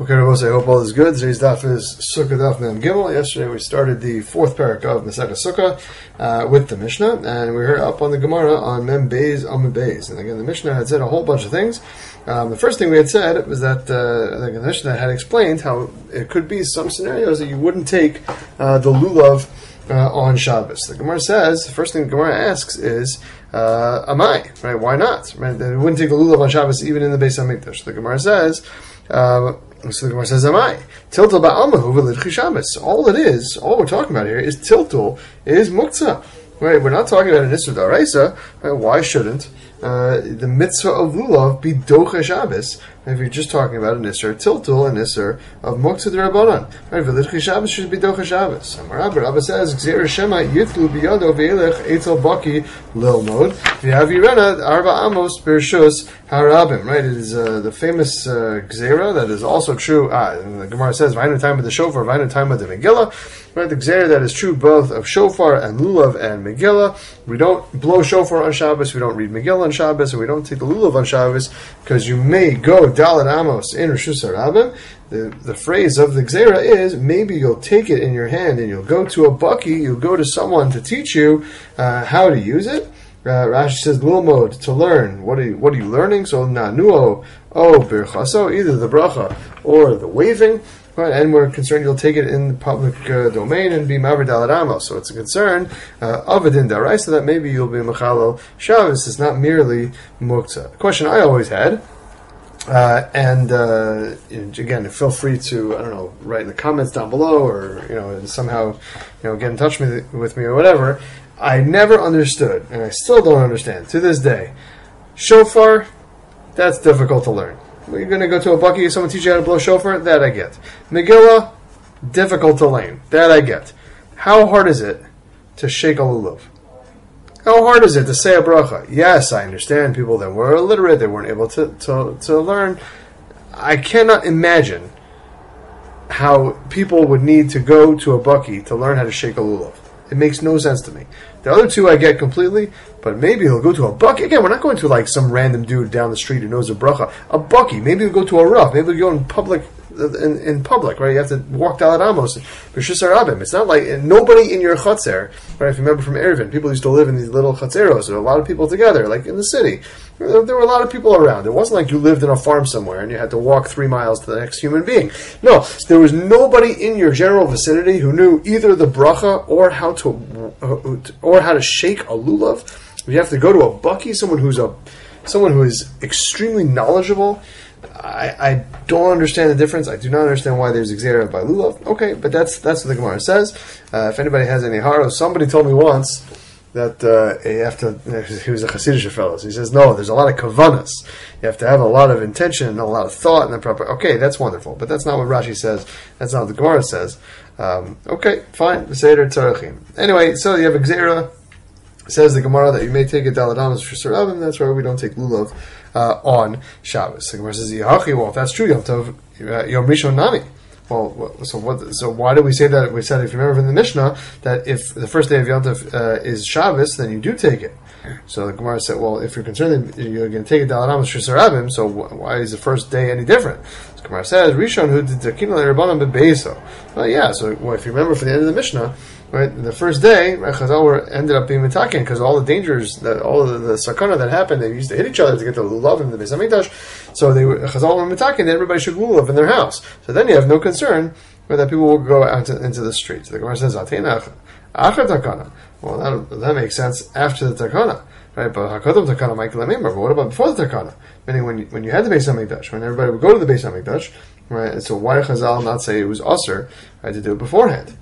Okay, Rabbi, I hope all is good. Today's daf is Sukkah Daf Mem Gimel. Yesterday we started the fourth parak of Masechah Sukkah with the Mishnah, and we're up on the Gemara on Mem Beis Amud Beis. And again, the Mishnah had said a whole bunch of things. The first thing we had said was that the Mishnah had explained how it could be some scenarios that you wouldn't take the lulav on Shabbos. The Gemara says, the first thing the Gemara asks is, Amai, right? Why not? Right? They wouldn't take a lulav on Shabbos even in the Beis HaMikdash. The Gemara says, so the Gemara says, Amai, tiltul ba'almahu v'lidchi Shabbos. All we're talking about here is tiltul, is muktzah. Right? We're not talking about an Isser D'Oraisa. Right? Why shouldn't the mitzvah of lulav be docha Shabbos? If you're just talking about an Isser tiltul, an Isser of muktzah d'Rabbanan, right? V'lidchi Shabbos should be docha Shabbos. And Rabbi says, Gzeir Shema yitlu biyado ve'elech etel baki lilmod v'yavirena arba amos bershus harabim. Right? It is the famous Gzeira that is also true. And the Gemara says, V'hainu time of the shofar, V'hainu time of the Megillah. Right? The Gzeira that is true both of shofar and lulav and Megillah. We don't blow shofar on Shabbos, we don't read Megillah on Shabbos, and we don't take the lulav on Shabbos, because you may go Dalet Amos in Reshus Harabim. The phrase of the Gzeira is, maybe you'll take it in your hand and you'll go to a baki, you'll go to someone to teach you how to use it. Rashi says, Lilmod, to learn. What are you learning? So, Nanuo, Birchaso, either the bracha or the waving. Right, and we're concerned you'll take it in the public domain and be Maver Dalet Amos. So it's a concern of a din daraisa that maybe you'll be Mechalel Shabbos. It's not merely Muktzah. The question I always had, and again, feel free to write in the comments down below, or somehow get in touch with me or whatever. I never understood, and I still don't understand to this day. Shofar, that's difficult to learn. You're going to go to a baki, someone teach you how to blow shofar, that I get. Megillah, difficult to learn, that I get. How hard is it to shake a lulav? How hard is it to say a bracha? Yes, I understand people that were illiterate, they weren't able to learn. I cannot imagine how people would need to go to a baki to learn how to shake a lulav. It makes no sense to me. The other two I get completely, but maybe he'll go to a baki. Again, we're not going to like some random dude down the street who knows a bracha. A baki. Maybe he'll go to a rough. Maybe he'll go in public, right? You have to walk Dalet Amos. B'shus harabim. It's not like nobody in your chatzer, right? If you remember from Erevin, people used to live in these little chatzeros. There were a lot of people together, like in the city. There were a lot of people around. It wasn't like you lived in a farm somewhere and you had to walk 3 miles to the next human being. No, there was nobody in your general vicinity who knew either the bracha or how to shake a lulav. You have to go to a baki, someone who is extremely knowledgeable. I don't understand the difference. I do not understand why there's Gzeira by lulav. Okay, but that's what the Gemara says. If anybody has any haro, somebody told me once that he was a Hasidic fellow. So he says, no, there's a lot of kavanas. You have to have a lot of intention and a lot of thought and the proper. Okay, that's wonderful, but that's not what Rashi says. That's not what the Gemara says. Okay, fine. Seder tzarechim. Anyway, so you have a Gzeira. Says the Gemara that you may take a Dalet Amos for Surabim. That's why we don't take lulav on Shabbos. The Gemara says, Yahachi, well, if that's true, Yom Tov, Yom Rishon Nami. Well, so why do we say that? We said, if you remember from the Mishnah, that if the first day of Yom Tov is Shabbos, then you do take it. So the Gemara said, well, if you're concerned that you're going to take a Dalet Amos for Surabim, so why is the first day any different? The Gemara says, Rishon hu d'takina le'Rabbanan be'beiso. Well, yeah, so if you remember from the end of the Mishnah, right, the first day, right, Chazal ended up being mitaken because all the dangers, all of the sakana that happened, they used to hit each other to get the lulav in the Beis HaMikdash. So Chazal were mitaken, and everybody should lulav in their house. So then you have no concern that people will go out into the streets. The Gemara says, Atena achar takana. Well, that makes sense after the takana, right? But hakadosh takana might lamimar. But what about before the takana? Meaning when you had the Beis HaMikdash, when everybody would go to the Beis HaMikdash, right? So why did Chazal not say it was usher, right, to do it beforehand?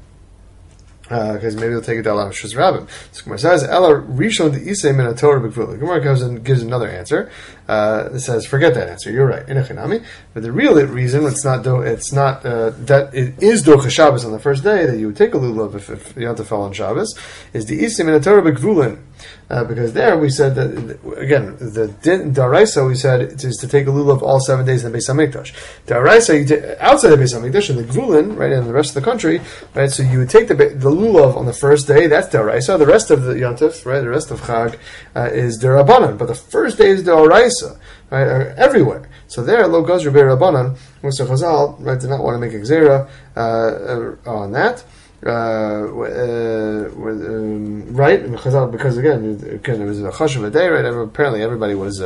Because maybe they'll take it down Shus Rabbim. So Gemara says, "Ella Rishon de'isei min haTorah b'gvul." Gemara comes and gives another answer. It says, "Forget that answer. You're right." Inachinami. But the real reason it's not that it is docha Shabbos on the first day that you would take a lulav if Yom Tov fell on Shabbos is de'isei min haTorah b'gvulin. Because there we said that, again, the daraisa we said it is to take a lulav all 7 days in the Beis HaMikdash. Daraisa, outside the Beis HaMikdash, in the Gvulin, right, and the rest of the country, right, so you would take the lulav on the first day, that's daraisa. The rest of the Yom Tov, right, the rest of Chag is derabanan. But the first day is daraisa, right, everywhere. So there, lo gazru be'Rabbanan, Musa Chazal, right, did not want to make a gzera on that. Right, Chazal, because again, it was a chash of a day, right? Apparently, everybody was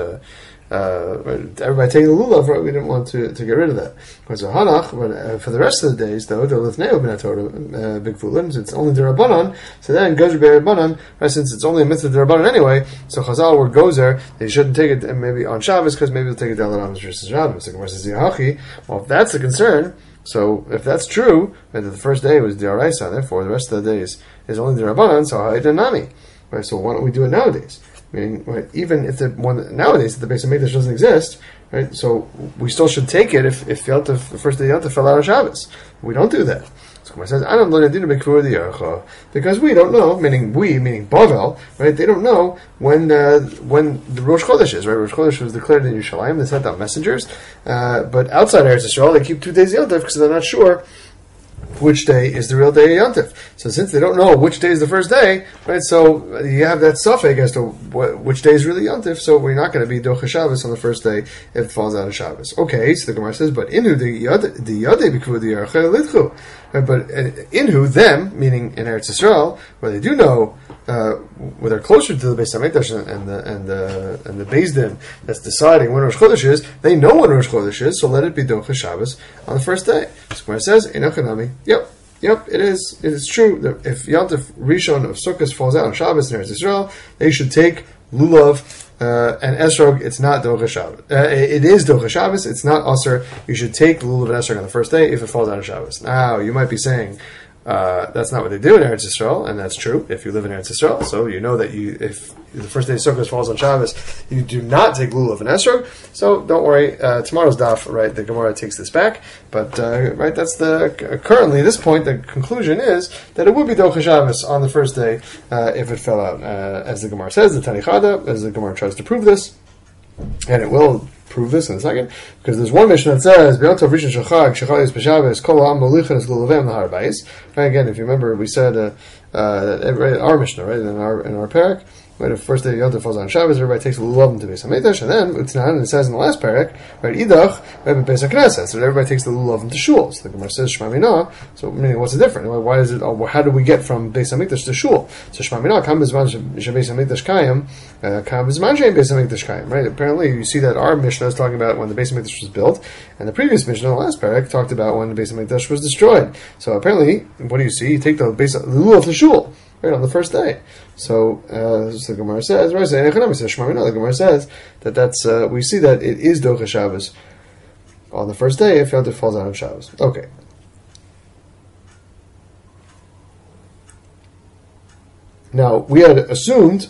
everybody taking the lulav, right? We didn't want to get rid of that. But for the rest of the days, though, the lithneo ben Torah big fulin, since it's only the Rabbanan, so then gozer be'Rabbanan, right? Since it's only a mitzvah the Rabbanan anyway, so Chazal were gozer, they shouldn't take it maybe on Shabbos because maybe they'll take it down the Rambam versus Shabbos. Well, if that's the concern. So if that's true, right, that the first day was the Araisa, therefore the rest of the days is only the Rabbanan, so Ha'idinami. Right, so why don't we do it nowadays? Meaning, right, even if nowadays the Beis HaMikdash doesn't exist, right, so we still should take it if the first day Yontif fell out of Shabbos. We don't do that. So Gemara says, I don't learn because we don't know, meaning Bavel, right? They don't know when the Rosh Chodesh is, right? Rosh Chodesh was declared in Yerushalayim. They sent out messengers, but outside Eretz Yisrael, they keep 2 days Yontif because they're not sure which day is the real day of Yontif. So since they don't know which day is the first day, right, so you have that suffix as to which day is really Yontif, so we're not going to be Docha Shabbos on the first day if it falls out of Shabbos. Okay, so the Gemara says, but Inhu the Yadeh b'kvu the Yarcheh Lidchu. But Inhu, them, meaning in Eretz Yisrael, where they do know, where they're closer to the Beis HaMikdash and the Beis Din that's deciding when Rosh Chodesh is, they know when Rosh Chodesh is, so let it be Docha Shabbos on the first day. So when it says, Einochanami, yep, it is true that if Yontif Rishon of Sukkot falls out on Shabbos in Eretz Yisrael, they should take Lulav and Esrog. It's not Docha Shabbos. It is Docha Shabbos. It's not Aser. You should take Lulav and Esrog on the first day if it falls out on Shabbos. Now, you might be saying, that's not what they do in Eretz Yisrael, and that's true if you live in Eretz Yisrael. So you know that if the first day of Sukkot falls on Shabbos, you do not take Lulav and Esrog. So don't worry. Tomorrow's daf, right? The Gemara takes this back, but right, that's currently at this point the conclusion is that it would be Docha Shabbos on the first day if it fell out, as the Gemara says, the Tani Chada, as the Gemara tries to prove this, and it will prove this in a second, because there's one mission that says B'yontav Rishon Shachag Shechayis B'Shabbos Kol Ha'am Molichin Es Lulavem L'Har Bayis. Again, if you remember, we said that our Mishnah, right, in our parak, right, the first day of Yontif falls on Shabbos, everybody takes a lulav to Beis HaMikdash, and then Utnan, it says in the last parak, right, Idach, right, Beis HaKnesset, so everybody takes the lulav to Shul. So the Gemara says Shema Minah. So meaning, what's the difference? Why is it? How do we get from Beis HaMikdash to Shul? So Shema Minah, Kam B'Zman Beis HaMikdash Kayim, Kam B'Zman Shein Beis HaMikdash Kayim. Right? Apparently, you see that our Mishnah is talking about when the Beis HaMikdash was built, and the previous Mishnah, the last parak, talked about when the Beis HaMikdash was destroyed. So apparently, what do you see? You take the lulav to Shul. Right, on the first day. So the Gemara says, right, the Gemara says that's we see that it is Docha Shabbos on the first day if Yontif falls out on Shabbos. Okay. Now we had assumed,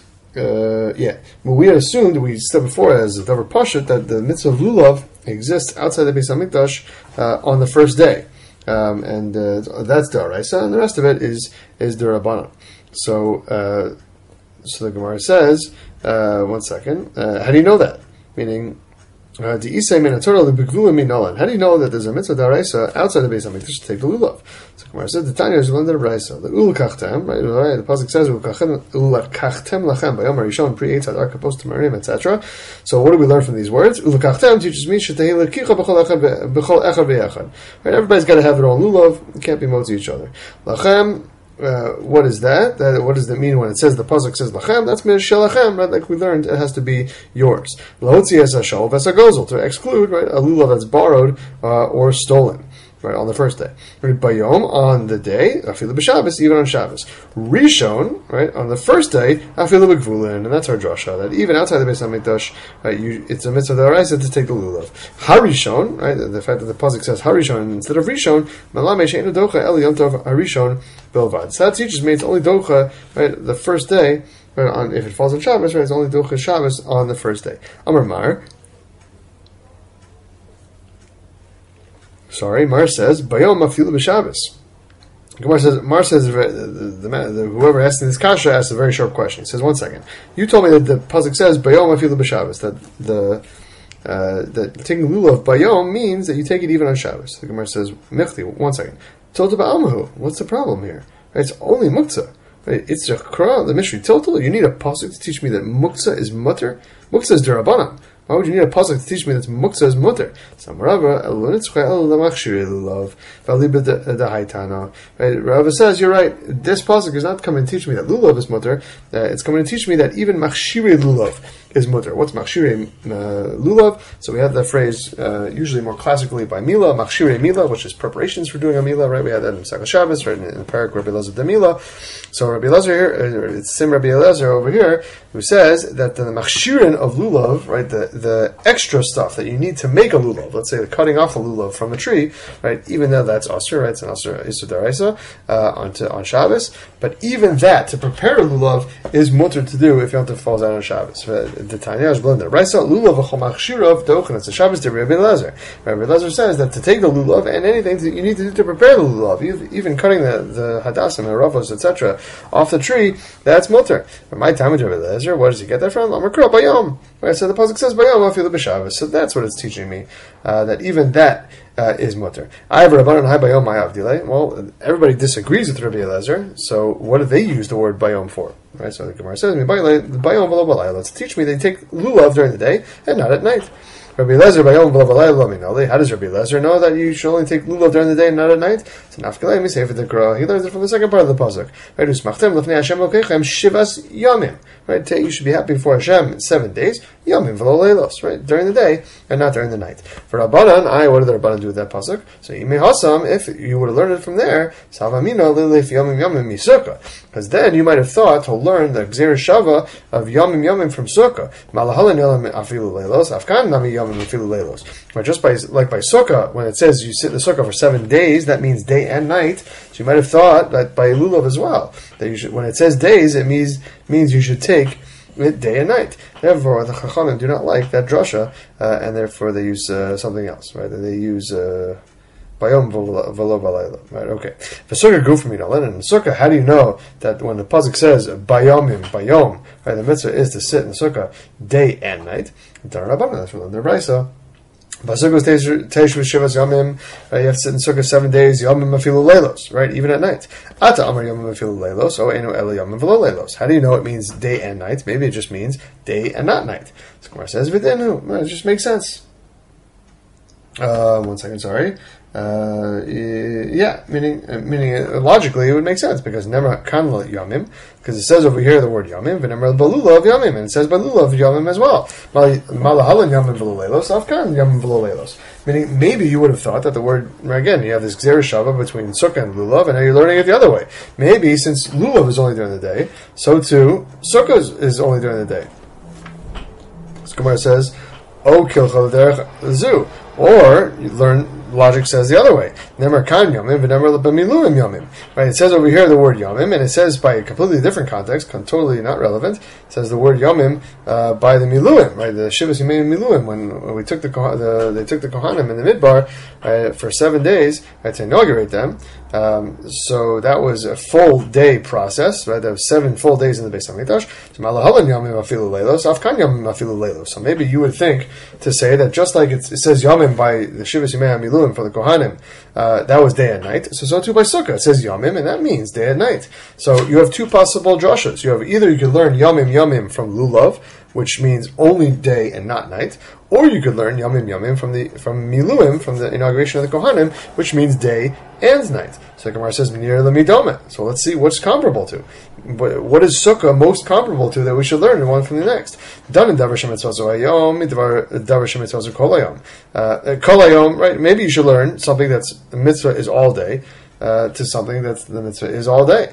we said before as a Davar Pashut that the mitzvah of Lulav exists outside the Beis HaMikdash on the first day, and that's the Araisa, and the rest of it is the Rabbanan. So the Gemara says, one second, how do you know that? Meaning, how do you know that there's a mitzvah d'araisa outside the Beis HaMikdash to take the lulav? So Gemara says, the Tanya is learned the Raisa. The ulakachtem, right? The pasuk says, ulakachtem lachem bayom harishon pre-eitz hadar kapos tamarim, etc. So what do we learn from these words? Ulakachtem teaches me shetehei lekicha b'chol echad v'yachad. Right? Everybody's got to have their own lulav. You can't be motzi each other. Lachem. What is that? What does that mean when it says the pasuk says lachem? That's min shelachem, right? Like we learned, it has to be yours. Lahotzi es hashal v'sagozel, to exclude, right, a lulav that's borrowed or stolen, right, on the first day. Right, bayom, on the day, afilu b'Shabbos, even on Shabbos. Rishon, right, on the first day, afilu b'gvulin, and that's our drasha, that even outside the Beis HaMikdash, right, it's a mitzvah d'oraisa to take the lulav. Harishon, right, the fact that the pasuk says Harishon instead of Rishon, malame she'enu docha el yomtov Harishon bilvad. So that teaches me it's only docha, right, the first day, right, if it falls on Shabbos, right, it's only docha Shabbos on the first day. Amar Mar. Mar says, Bayom afilu b'Shabbos. Mar says, whoever asked in this kasha asked a very sharp question. He says, 1 second. You told me that the pasuk says, Bayom afilu b'Shabbos, that taking lulav Bayom means that you take it even on Shabbos. The Gemara says, Michli, 1 second. Tilta ba'amahu. What's the problem here? It's only muktzah. Right? It's the mystery. Tilta, you need a pasuk to teach me that muktzah is mutter. Muktzah is derabanan. Why would you need a pasuk to teach me that muktzah is mutter? Right? Rava says, you're right. This pasuk is not coming to teach me that lulav is mutter. It's coming to teach me that even machshirei lulav is mutter. What's machshirei lulav? So we have that phrase usually more classically by Mila, machshirei Mila, which is preparations for doing a Mila, right? We had that in Pesach Shabbos, right, in the parak Rabbi Elazar de Mila. So Rabbi Elazar here, it's Sim Rabbi Elazar over here, who says that the machshirin of lulav, right, the extra stuff that you need to make a lulav, let's say the cutting off a lulav from a tree, right, even though that's asur, right, it's an asur isur daraisa on Shabbos, but even that, to prepare a lulav, is mutter to do if Yom Tov falls out on Shabbos. The Tanya is blended. Raisa lulav v'chol machshirav dochen. It's a Shabbos to Rabbi Elazar. Rabbi Elazar says that to take the lulav and anything that you need to do to prepare the lulav, even cutting the hadassim, haravos, etc., off the tree, that's mutter. But my time with Rabbi Elazar, where does he get that from? Amakro bayom. Right, so the pasuk says bayom afilu b'Shabbos. So that's what it's teaching me. That even that is mutter. I have a rabbanon high bayom my avdile. Well, everybody disagrees with Rabbi Elazar. So what do they use the word bayom for? Right. So the Gemara says, bayom v'lo balayla. Let's teach me they take lulav during the day and not at night. Rabbi Elazar bayom v'lo balayla minole. How does Rabbi Elazar know that you should only take lulav during the day and not at night? So nafkalei mi sefer dekra. He learns it from the second part of the pasuk. Right. Usmachtem lefnei Hashem lokechem shivas yamim. Right. You should be happy before Hashem 7 days. Yamim v'lo leilos. Right. During the day and not during the night. For Rabbanan, what did the Rabbanan do with that pasuk? So Yimei Hasam, if you would have learned it from there, Savamino lilif yamim yamim misukah. Because then you might have thought to learn the Gzeir Shava of yamim yamim from Sukkah. Malahalan yalam afilu leilos. Afkan nami yamim afilu leilos. But just by Sukkah, when it says you sit in the Sukkah for 7 days, that means day and night. So you might have thought that by lulav as well, that you should, when it says days, it means you should take it day and night. Therefore, the Chachamim do not like that drasha, and therefore they use something else, right? They use bayom v'lo balayla, right? Okay. For Sukkah goof me and in Sukkah, how do you know that when the pasuk says bayom, right? The mitzvah is to sit in the Sukkah day and night. That's from the Raisa. You have to sit in Sukkah 7 days, yamim afilu leilos, right? Even at night. Ata amar yamim afilu leilos, o enu ele yamim v'lo leilos. How do you know it means day and night? Maybe it just means day and not night. So Gemara says, v'denu. It just makes sense. 1 second, sorry. Meaning logically it would make sense because never kanla yamim, because it says over here the word yamim, v'nemer balula of yamim, and it says balula of yamim as well. Malahalan yamim v'lo leilos, afkan yamim v'lo leilos. Meaning maybe you would have thought that the word, again, you have this gzeir shava between sukkah and lulav, and now you're learning it the other way. Maybe since lulav is only during the day, so too sukkah is only during the day. So Gemara says, O kilcha l'derech zu. Or you learn logic says the other way. Nemer kan yamim v'nemer b'miluim yamim. Right? It says over here the word yamim, and it says by a completely different context, totally not relevant. It says the word yamim by the miluim, right? The shivas yamim miluim. When we took they took the kohanim in the midbar for 7 days, right, to inaugurate them. So that was a full day process, right? There was 7 full days in the Beis Hamikdash. So maybe you would think to say that just like it says yamim by the Shivas Yimei HaMiluim for the Kohanim, that was day and night. So too by Sukkah, it says yamim, and that means day and night. So you have 2 possible drashas. You have either you could learn yamim from lulav, which means only day and not night, or you could learn yamim from miluim, from the inauguration of the Kohanim, which means day and night. So Gemara says minir lemidome. So let's see what's comparable to. What is Sukkah most comparable to that we should learn one from the next? Davar shemitzvazo hayom, davar shemitzvazo kol hayom. Kol hayom, right? Maybe you should learn something that's the mitzvah is all day, to something that's the mitzvah is all day.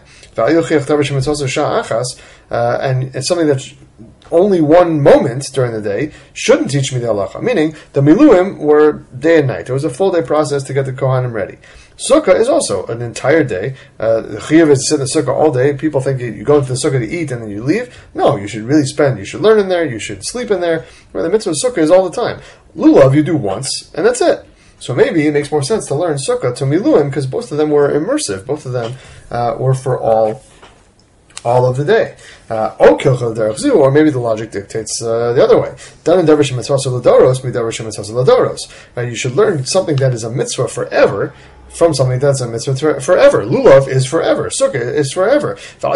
And it's something that's only one moment during the day shouldn't teach me the halacha. Meaning, the miluim were day and night. It was a full day process to get the kohanim ready. Sukkah is also an entire day. The chiyuv is to sit in the sukkah all day. People think you go to the sukkah to eat and then you leave. No, you should really you should learn in there, you should sleep in there. Where the mitzvah of sukkah is all the time. Lulav you do once, and that's it. So maybe it makes more sense to learn sukkah to miluim, because both of them were immersive. Both of them were for all of the day. Or maybe the logic dictates the other way. Right? You should learn something that is a mitzvah forever from something that's a mitzvah forever. Lulav is forever. Sukkah is forever.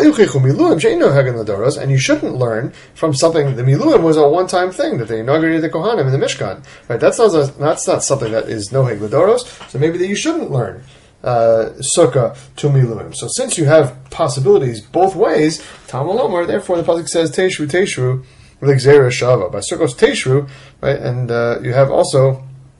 And you shouldn't learn from something. The miluim was a one-time thing that they inaugurated the Kohanim in the Mishkan. Right? That's not something that is noheg l'doros. So maybe that you shouldn't learn sukkah to miluim. So since you have possibilities both ways, Talmud Lomar, therefore the pasuk says teshru l'gzeira shava. By sukkos teshru, right? And you have also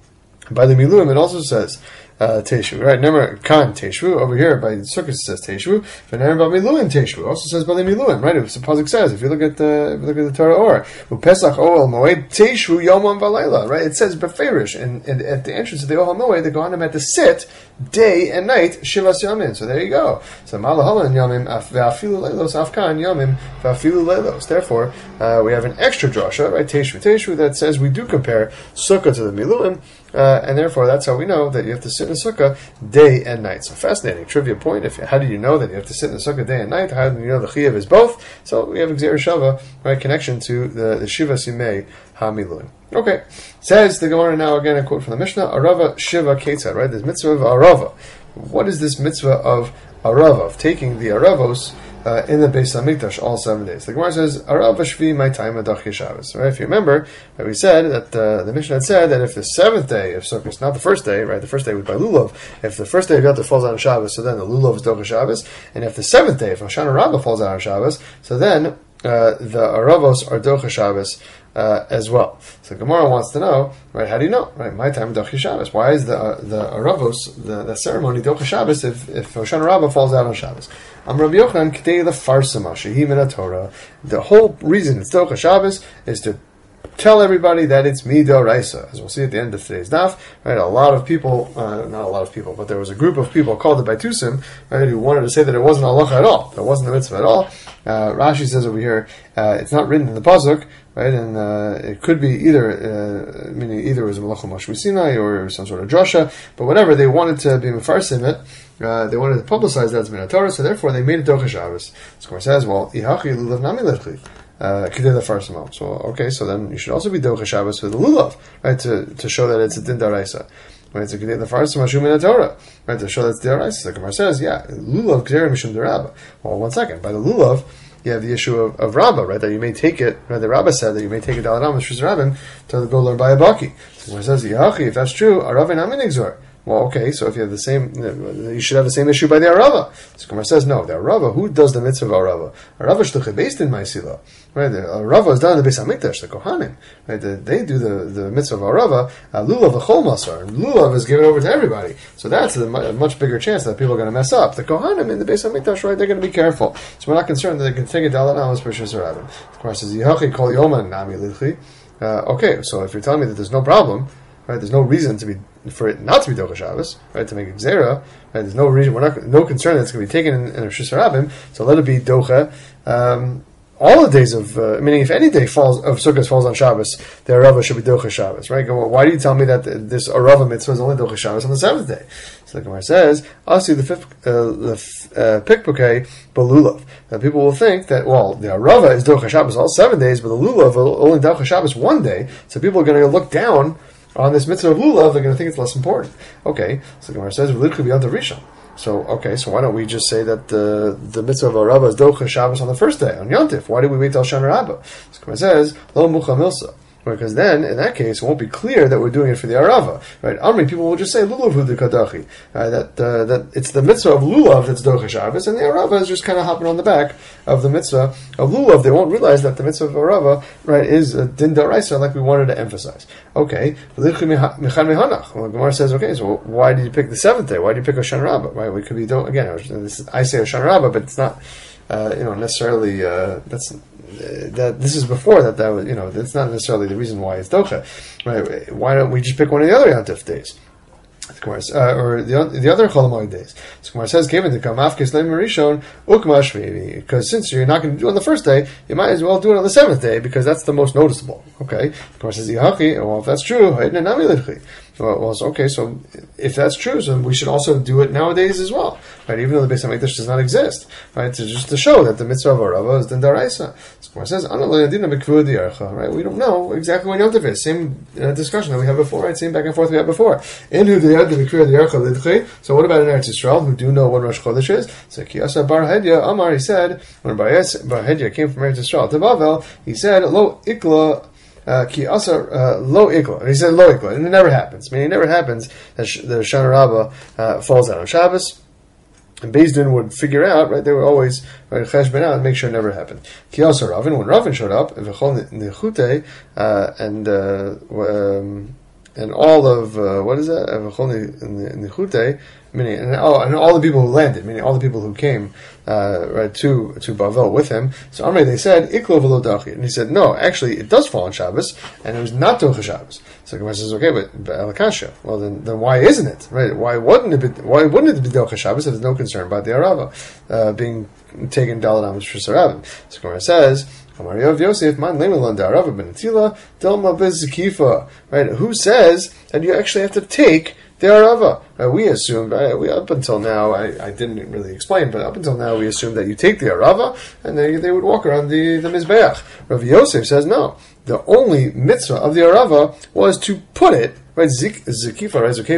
by the miluim it also says Teshvu, right? Remember, Kan Teshvu, over here by Sukkot it says Teshvu, but now by Miluim Teshvu, also says by the Miluim, right? It's the pasuk says, if you look at the Torah or Pesach Ohel Moed Teshvu Yomam Valayla, right? It says Beferish, and at the entrance of the Ohel Moed, the Kohanim had to sit day and night Shivas Yamin. So there you go. So Malahalan Yamim Va'afilu Leilos Afkan Yamim Va'afilu Leilos. Therefore, we have an extra drasha, right? Teshvu that says we do compare Sukkah to the Miluim. And therefore, that's how we know that you have to sit in the sukkah day and night. So fascinating trivia point. How do you know that you have to sit in the sukkah day and night? How do you know the chiyuv is both? So we have Gzeira Shava, right? Connection to the Shivas Yimei HaMiluim. Okay, says the Gemara now again. A quote from the Mishnah: Arava Shiva Ketzad. Right, there's mitzvah of Arava. What is this mitzvah of Arava, of taking the Aravos in the Beis Hamikdash all 7 days? The Gemara says, Arav Shvi my time adach Shabbos. Right? If you remember, right, we said that the Mishnah had said that if the 7th day of Sukkot, not the first day, right? The first day was by Lulav. If the first day of Yom Tov falls out on Shabbos, so then the Lulav is Docha Shabbos. And if the 7th day, if Hoshana Rabbah falls out on Shabbos, so then the Aravos are Docha Shabbos as well. So Gemara wants to know, right? How do you know? Right, my time Docha Shabbos. Why is the Aravos the ceremony Docha Shabbos if Hoshana Rabbah falls out on Shabbos? Rabbi Yochanan K'tei lefarsama shehi min Torah. The whole reason it's Docha Shabbos is to tell everybody that it's midoraisa, as we'll see at the end of today's daf. Right, a lot of people, not a lot of people, but there was a group of people called the Baitusim, right, who wanted to say that it wasn't halacha at all, that it wasn't a mitzvah at all. Rashi says over here, it's not written in the pasuk, right, and it could be either, meaning either it was a malacha Moshe Sinai or some sort of drasha, but whatever, they wanted to be mefarsim it. They wanted to publicize that as Min Torah, so therefore they made it Docha Shabbos. The Gemara says, well, Ihachi lulav nami lechi. So okay, so then you should also be Docha Shabbos with the lulav, right? To show that it's a din daraisa, right? It's a kedei lefarsam ashu min Torah, right? To show that it's daraisa. The Gemara says, yeah, lulav kedei mishum derabba. Well, 1 second. By the lulav, you have the issue of Rabbah, right? That you may take it. Right? The Rabbah said that you may take it daladam shus rabbim to go learn by a baki. So the Gemara says, Yachi, if that's true, aravin amin exor. Well, okay, so if you have the same, you should have the same issue by the Arava. So Gemara says, no, the Arava, who does the mitzvah of Arava? Arava shluchei based in Ma'asila. Right, the Arava is done in the Beis Hamikdash, the Kohanim. Right, they do the mitzvah of Arava. Lulav v'chol masar. Lulav is given over to everybody. So that's a much bigger chance that people are going to mess up. The Kohanim in the Beis Hamikdash, right, they're going to be careful. So we're not concerned that they can take a dalat namas for Shus Rabbim. The Gemara says, Yihachi kol yoman nami lidchi. Okay, so if you're telling me that there's no problem, right, there's no reason for it not to be Docha Shabbos, right, to make it Gzeira, right, there's no reason, no concern that it's going to be taken in a Shus Rabbim, so let it be Docha, all the days of, meaning if any day of Sukkot falls on Shabbos, the Arava should be Docha Shabbos, right? Why do you tell me that this Arava mitzvah is only Docha Shabbos on the 7th day? So the Gemara says, Asi the Pikpukei Balulav. Now people will think that, well, the Arava is Docha Shabbos all 7 days, but the Lulav is only Docha Shabbos 1 day, so people are going to look down on this mitzvah of lulav, they're going to think it's less important. Okay, so the Gemara says, "V'lid could be on the Rishon." So okay, so why don't we just say that the mitzvah of Arava is Docha Shabbos on the first day on Yom Tif? Why do we wait till Hoshana Rabbah? So the Gemara says, "Lo mucha milsa." Because then, in that case, it won't be clear that we're doing it for the Arava, right? Amri, people will just say lulav hu de kadachi, that it's the mitzvah of lulav that's Docha Shabbos, and the Arava is just kind of hopping on the back of the mitzvah of lulav. They won't realize that the mitzvah of Arava, right, is a din daraisa, like we wanted to emphasize. Okay, well, Gemara says, okay, so why did you pick the 7th day? Why did you pick Hoshana Rabbah? Right, we could be again. I say Hoshana Rabbah, but it's not, necessarily that this is before that was, that's not necessarily the reason why it's Docha, right? Why don't we just pick one of the other Yom Tov days? Or the other Chol Hamoed days. So Gemara says, given the Kamafkes Leim Rishon Ukma Shvivi, because since you're not going to do it on the first day, you might as well do it on the 7th day because that's the most noticeable. Okay, Gemara says, Yihachi. Well, if that's true, Well, okay, so if that's true, so we should also do it nowadays as well, right? Even though the Beis Hamikdash does not exist, right? Just to show that the mitzvah of Arava is the Daraisa. So it says, right? We don't know exactly when Yom Tov is. Same discussion that we had before, right? Same back and forth we had before. So what about in Eretz Yisrael, who do know when Rosh Chodesh is? So Kiyasa Bar Hedya Amar, he said, when Bar Hedya came from Eretz Yisrael to Bavel, he said, Lo Ikla Ki Asa Lo Ikla. And he said Lo Ikla. And it never happens. Meaning it never happens that the Shana Rabbah falls out on Shabbos. And Beis Din would figure out, right? They would always cheshbon out and make sure it never happened. Ki Asa Ravin, when Ravin showed up, and all of what is that? Meaning, and all the people who landed, meaning all the people who came right to Bavel with him. So Amrei, they said Iklo v'lo dachi, and he said no, actually it does fall on Shabbos, and it was not Docha Shabbos. So Gemara says, okay, but Alakasha, well then why isn't it? Right? Why wouldn't it be Docha Shabbos if there's no concern about the Arava being taken Daled Amos for Sarabim? So Gemara says, Yosef, man lemelan da'arava benatila delma bezikifa. Right? Who says that you actually have to take the arava? We assumed, up until now, I didn't really explain, but up until now we assumed that you take the arava and they would walk around the mizbeach. Rav Yosef says no. The only mitzvah of the arava was to put it, right, zikifa, right, zukev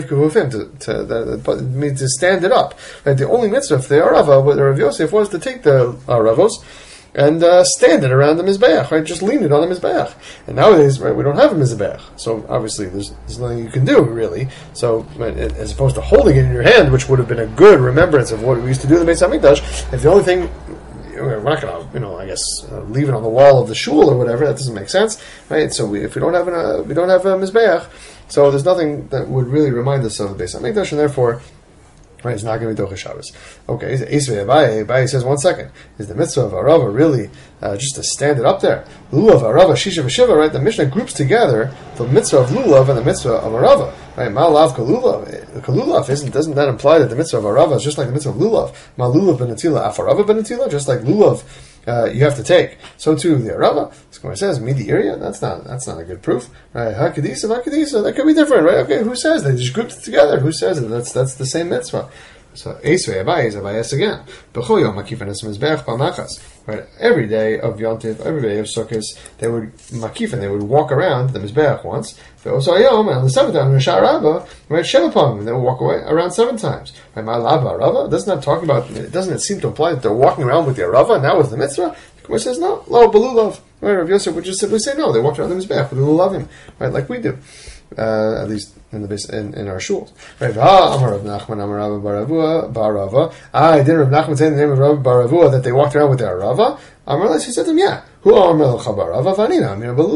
kuvufim, means to stand it up. Right, the only mitzvah of the arava with Rav Yosef was to take the aravos and stand it around the mizbeach, right? Just lean it on the mizbeach. And nowadays, right, we don't have a mizbeach, so obviously there's nothing you can do really. So, right, as opposed to holding it in your hand, which would have been a good remembrance of what we used to do in the Beis Hamikdash, if the only thing, we're not going to, leave it on the wall of the shul or whatever. That doesn't make sense, right? So if we don't have a mizbeach, so there's nothing that would really remind us of the Beis Hamikdash, and therefore, right, it's not going to be Docha Shabbos. Okay, Abaye says, 1 second. Is the mitzvah of Arava really just to stand it up there? Lulav, Arava, Shisha, V'Shiva, right? The Mishnah groups together the mitzvah of Lulav and the mitzvah of Arava. Right? Ma'alav Kalulav. Doesn't that imply that the mitzvah of Arava is just like the mitzvah of Lulav? Ma'lulav benatila, Afarava benatila, just like Lulav you have to take. So too the Arava. It says Midi area. That's not a good proof. Right? Hakadisa, that could be different, right? Okay, who says they just grouped it together? Who says it? That's the same mitzvah. So Esvei Abayis again. B'chol yom makifan es mizbeach b'machas. Right, every day of Yom Tov, every day of Sukkot, they would makifan, they would walk around the mizbeach once. Also yom, and on the seventh time, Rishar Rabba, right, Shevapam, and they would walk away around 7 times. Right, Ma'alav Arava. Doesn't it seem to imply that they're walking around with the Arava, and that was the mitzvah? The Gemara says no, lo belulav. Right, Rav Yosef would just simply say no. They walked around the mizbeach with lulavim, right, like we do. At least in our shuls. Right? Amar Rav Nachman, Amar Rav Barava. Didn't Rav Nachman say the name of Rav Baravua that they walked around with their Rava? Amar He said to him, yeah. Who Amar Lecha Barava? V'Ana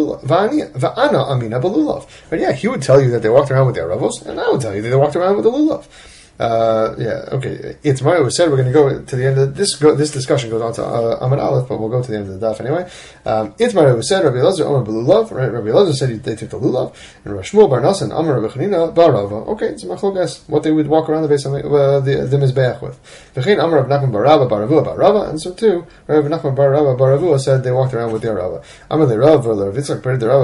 Amina Belulav. But yeah, he would tell you that they walked around with their Ravos, and I would tell you that they walked around with the lulav. Okay. Itmar was said we're going to go to the end of this. This discussion goes on to Amud Aleph, but we'll go to the end of the daf anyway. Itmar was said Rabbi Elazar Amar Belulav. Right? Rabbi Elazar said they took the lulav, and Rav Shmuel Bar Nasan Amar Rabbi Chanina Barava. Okay, it's machlokas what they would walk around the mizbeach with. V'chein Amar Rav Nachman Barava Barava, and so too Rav Nachman Barava Baravua said they walked around with their Rava. Amar the Rav Yitzchak Ber the Rava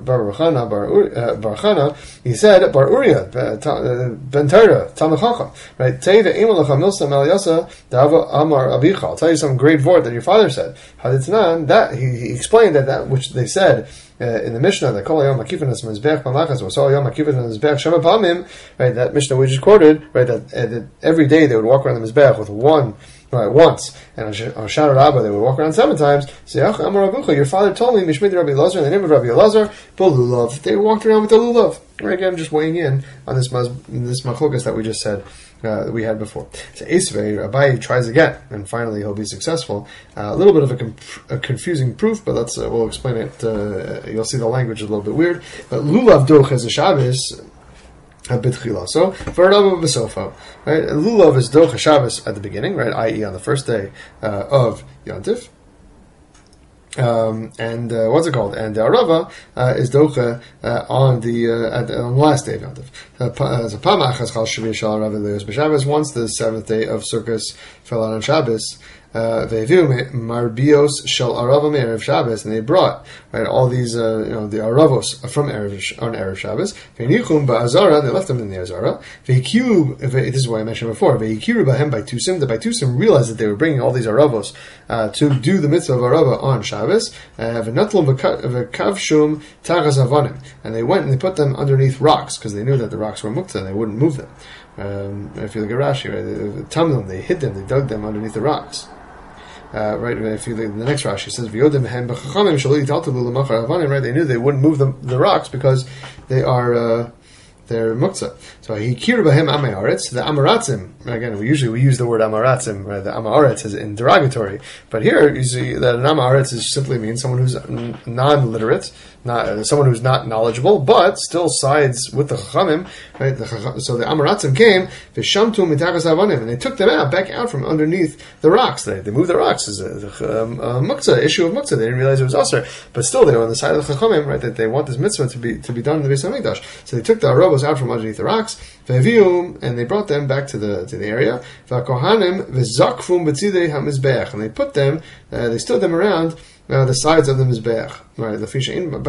Barchana. He said Bar Uriah Ben Torah Tamachach. Right? I'll tell you some great word that your father said. That he explained that which they said in the Mishnah that right, that Mishnah we just quoted, right, that every day they would walk around the Mizbeach with once, and on Shana Rabbah they would walk around 7 times. Say, your father told me Mishmid Rabbi Elazar in the name of Rabbi Elazar, Lulav. They walked around with the lulav. Right, again, just weighing in on this machlokas that we just said that we had before. So Esvei Abaye tries again, and finally he'll be successful. A little bit of a confusing proof, but we'll explain it. You'll see the language is a little bit weird. But lulav doch as a Shabbos. So for Rava B'Sofa, right? Lulav is doch Shabbos at the beginning, right? I.e., on the first day of Yom Tov. And what's it called? And the Arava is docha on the last day of Yom Tov. Once the 7th day of Sukkot fell out on Shabbos, Marbios shel arava me'erev Shabbos, and they brought all these the aravos from Erev Shabbos. Ve'nichum ba'azara, they left them in the azara. Ve'hikiru, this is what I mentioned before. Ve'hikiru b'hem baitusim. The baitusim realized that they were bringing all these aravos to do the mitzvah of arava on Shabbos. Ve'natlum v'kavshum tagas avanim, and they went and they put them underneath rocks because they knew that the rocks were muktzah and they wouldn't move them. If you look at Rashi, Tamnum, they hid them, they dug them underneath the rocks. If you look at the next Rashi, it says, right, they knew they wouldn't move the rocks because they're muktzah. So he kira b'hem amaretz, the amaratzim. Again, we use the word amaratzim. Right? The amaretz is in derogatory, but here you see that an amaretz simply means someone who's non-literate, someone who's not knowledgeable, but still sides with the chachamim. Right? So the amaratzim came v'shamtu mitakas avanim, and they took them back out from underneath the rocks. They moved the rocks as a muktzah, issue of muktzah. They didn't realize it was aser, but still they were on the side of the chachamim, right? That they want this mitzvah to be done in the Beis Hamikdash. So they took the aravos out from underneath the rocks, and they brought them back to the area. And they put them, they stood them around the sides of the mizbeach. Right, because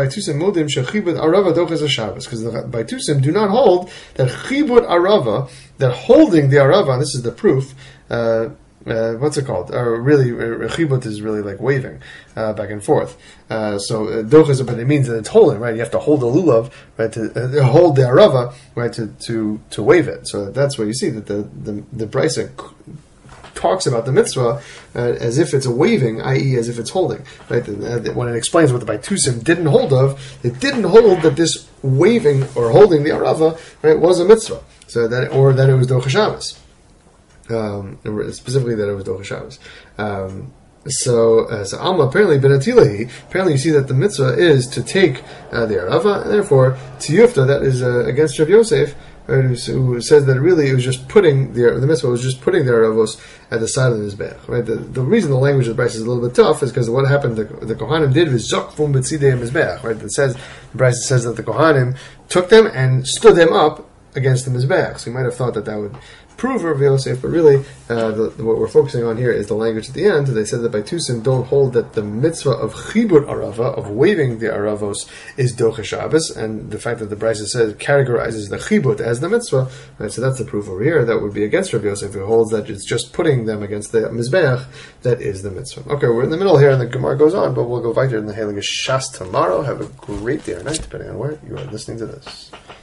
the baitusim do not hold that chibud arava, that holding the arava, and this is the proof. What's it called? Really, chibut is really like waving back and forth. So dochas, but it means that it's holding, right? You have to hold the lulav, right? To hold the arava, right? To wave it. So that's what you see that the Brisa talks about the mitzvah as if it's a waving, i.e., as if it's holding. Right? When it explains what the baitusim didn't hold of, it didn't hold that this waving or holding the arava, right, was a mitzvah. So that it was dochas Shabbos. Specifically that it was Dochas Shabbos. So Alma apparently benatilahi. Apparently, you see that the mitzvah is to take the arava, and therefore tiyufta, that is against Rav Yosef, right, who says that really it was just putting the mitzvah was just putting the aravos at the side of the mizbeach. Right. The reason the language of the Brisa is a little bit tough is because what happened the Kohanim did was zakfum b'tzidei mizbeach. Right. The Brisa says that the Kohanim took them and stood them up against the mizbeach. So you might have thought that would prove Rav Yosef, but really what we're focusing on here is the language at the end. They said that baitusim don't hold that the mitzvah of chibur arava, of waving the aravos, is dochas Shabbos, and the fact that the Brisa says categorizes the chibut as the mitzvah, right, so that's the proof over here. That would be against Rav Yosef, who holds that it's just putting them against the mizbeach that is the mitzvah. Okay, we're in the middle here, and the Gemara goes on, but we'll go weiter in the Heilige Shas tomorrow. Have a great day or night, depending on where you are listening to this.